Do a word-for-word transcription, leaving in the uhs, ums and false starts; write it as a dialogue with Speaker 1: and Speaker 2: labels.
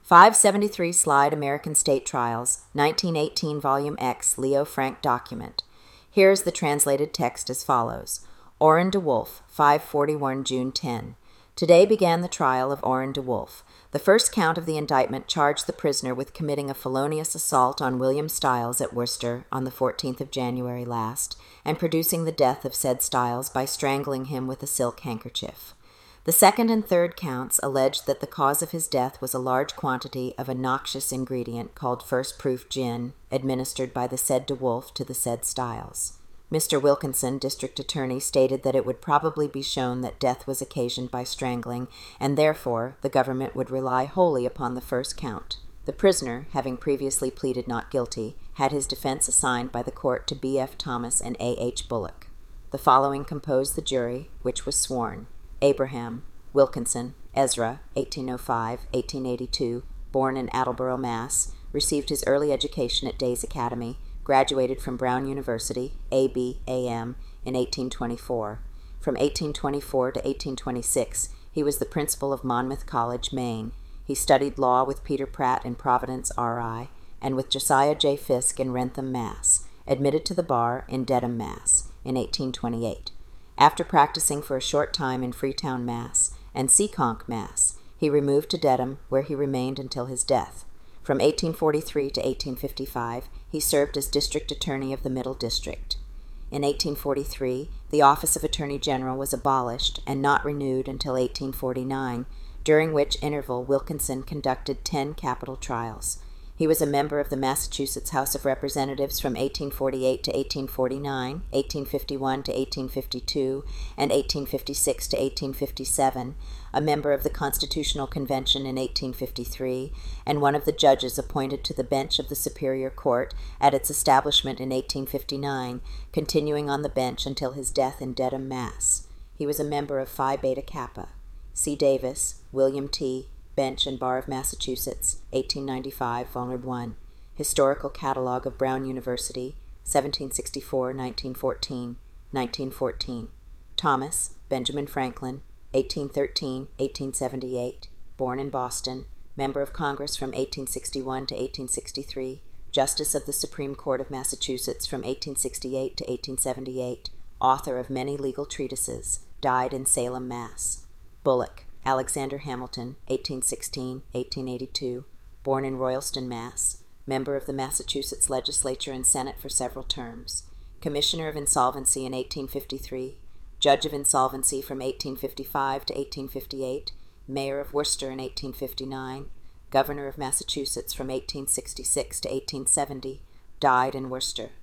Speaker 1: five seventy-three Slide American State Trials, nineteen eighteen Volume X, Leo Frank document. Here is the translated text as follows. Orrin DeWolf, five forty-one June tenth. Today began the trial of Orrin DeWolf. The first count of the indictment charged the prisoner with committing a felonious assault on William Stiles at Worcester on the fourteenth of January last, and producing the death of said Stiles by strangling him with a silk handkerchief. The second and third counts alleged that the cause of his death was a large quantity of a noxious ingredient called first-proof gin, administered by the said DeWolf to the said Stiles. Mister Wilkinson, district attorney, stated that it would probably be shown that death was occasioned by strangling, and therefore the government would rely wholly upon the first count. The prisoner, having previously pleaded not guilty, had his defense assigned by the court to B F Thomas and A H Bullock. The following composed the jury, which was sworn. Abraham, Wilkinson, Ezra, eighteen oh five to eighteen eighty-two, born in Attleboro, Mass., received his early education at Day's Academy, graduated from Brown University, A B A M, in eighteen twenty-four. From eighteen twenty-four to eighteen twenty-six, he was the principal of Monmouth College, Maine. He studied law with Peter Pratt in Providence, R I, and with Josiah J. Fisk in Wrentham, Mass., admitted to the bar in Dedham, Mass., in eighteen twenty-eight. After practicing for a short time in Freetown, Mass., and Seekonk, Mass., he removed to Dedham, where he remained until his death. From eighteen forty-three to eighteen fifty-five, he served as District Attorney of the Middle District. In eighteen forty-three, the office of Attorney General was abolished and not renewed until eighteen forty-nine, during which interval Wilkinson conducted ten capital trials. He was a member of the Massachusetts House of Representatives from eighteen forty-eight to eighteen forty-nine, eighteen fifty-one to eighteen fifty-two, and eighteen fifty-six to eighteen fifty-seven, a member of the Constitutional Convention in eighteen fifty-three, and one of the judges appointed to the bench of the Superior Court at its establishment in eighteen fifty-nine, continuing on the bench until his death in Dedham, Mass. He was a member of Phi Beta Kappa. C. Davis, William T., Bench and Bar of Massachusetts, eighteen ninety-five, Volume one. Historical Catalogue of Brown University, seventeen sixty-four to nineteen fourteen, nineteen fourteen. Thomas, Benjamin Franklin, eighteen thirteen to eighteen seventy-eight, born in Boston, member of Congress from eighteen sixty-one to eighteen sixty-three, Justice of the Supreme Court of Massachusetts from eighteen sixty-eight to eighteen seventy-eight, author of many legal treatises, died in Salem, Mass. Bullock, Alexander Hamilton, eighteen sixteen to eighteen eighty-two, born in Royalston, Mass., member of the Massachusetts Legislature and Senate for several terms, Commissioner of Insolvency in eighteen fifty-three, Judge of Insolvency from eighteen fifty-five to eighteen fifty-eight, Mayor of Worcester in eighteen fifty-nine, Governor of Massachusetts from eighteen sixty-six to eighteen seventy, died in Worcester.